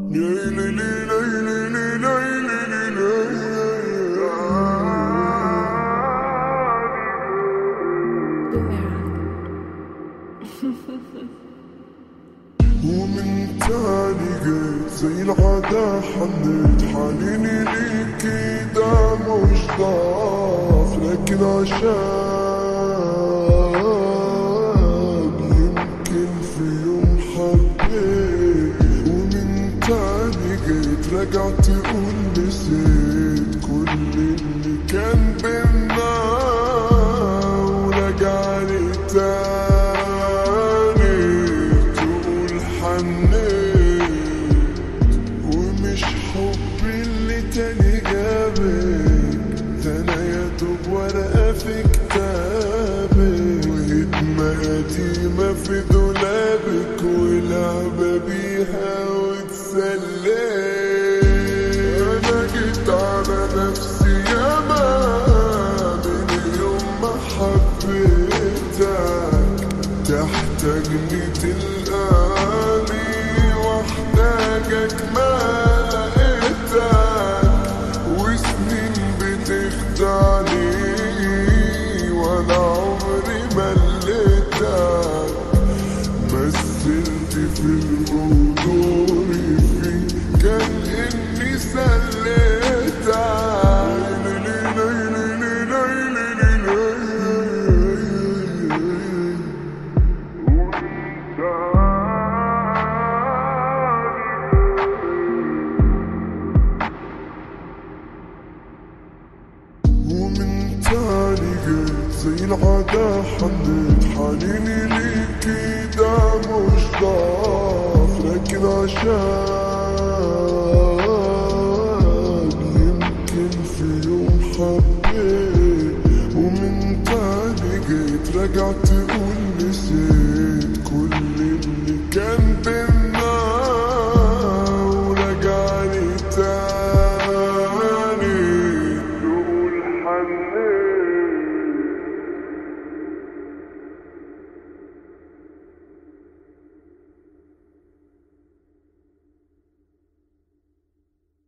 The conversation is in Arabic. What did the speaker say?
ومن تاني جيت زي العادة حنيت حنيني ليكي ده مش ضعف لكن عشان يمكن في يوم حبيت. ومن تاني جيت رجعت تقول نسيت كل اللي كان بينا ورجعني تاني ومش حبي اللي تاني جابك ده انا يا دوب ورقة في كتابك وهدمة قديمة في دولابك ولعبة بيها واتسليت. انا جيت على نفسي ياما من يوم ما حبيتك تحتاجني تلقاني واحتاجك ما لقيتك وسنين بتخدعني وانا عمري مليتك مثلت في الموضوع فيه كان اني سليتك. ومن تاني جيت زي العادة حنيت حنيني ليكي ده مش ضعف لكن عشان يمكن في يوم حبيت. ومن تاني جيت رجعت تقول نسيت كل اللي كان بينا